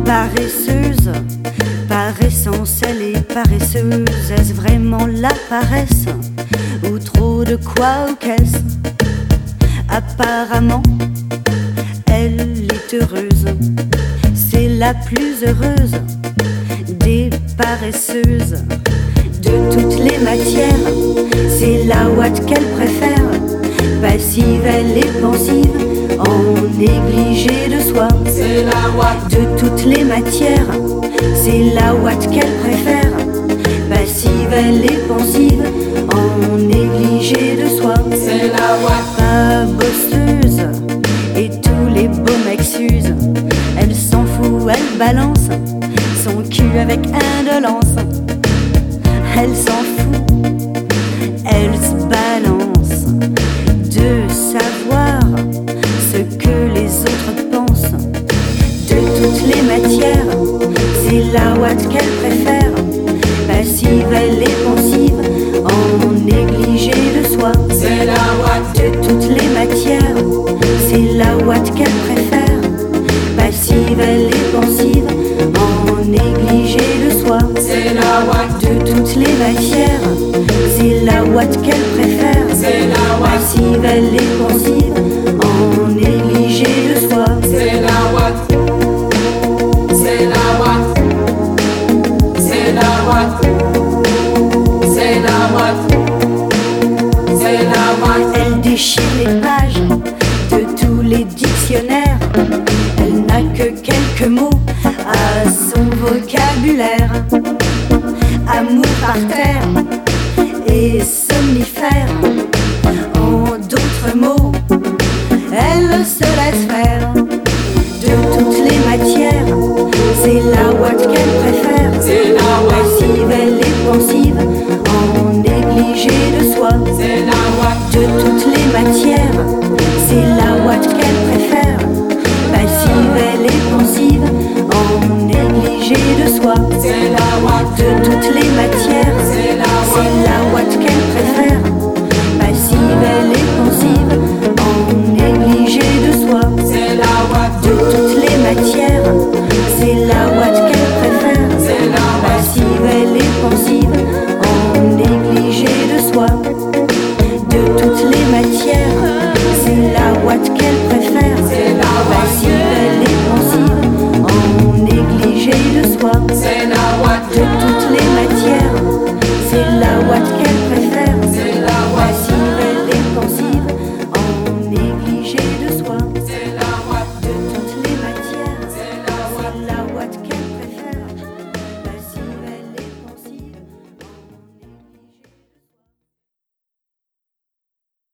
Paresseuse, par essence elle est paresseuse. Est-ce vraiment la paresse ou trop de quoi ou qu'est-ce? Apparemment, elle est heureuse. C'est la plus heureuse des paresseuses. De toutes les matières, c'est la ouate qu'elle préfère. Passive, elle est pensive, en négligé de soi. C'est la ouate. De toutes les matières, c'est la ouate qu'elle préfère. Passive, elle est pensive, en négligé de soi. C'est la ouate. Pas bosseuse, et tous les beaux mecs s'usent. Elle s'en fout, elle balance son cul avec indolence. Elle s'en fout, elle se balance de savoir ce que les autres pensent. De toutes les matières, c'est la ouate qu'elle préfère. Passive, elle est pensive, en négligé de soi. C'est la ouate. De toutes les matières, c'est la ouate qu'elle préfère. Passive, elle est pensive, en négligé de soi. C'est la ouate. De toutes les matières, c'est la ouate qu'elle préfère. C'est la ouate. Passive, elle est pensive, en négligé de soi. C'est la ouate. C'est la ouate. C'est la ouate. C'est la ouate. C'est la ouate. Elle déchire les pages de tous les dictionnaires. Elle n'a que quelques mots à son vocabulaire. Amour par terre et somnifère. En d'autres mots, elle se laisse faire. De toutes les matières,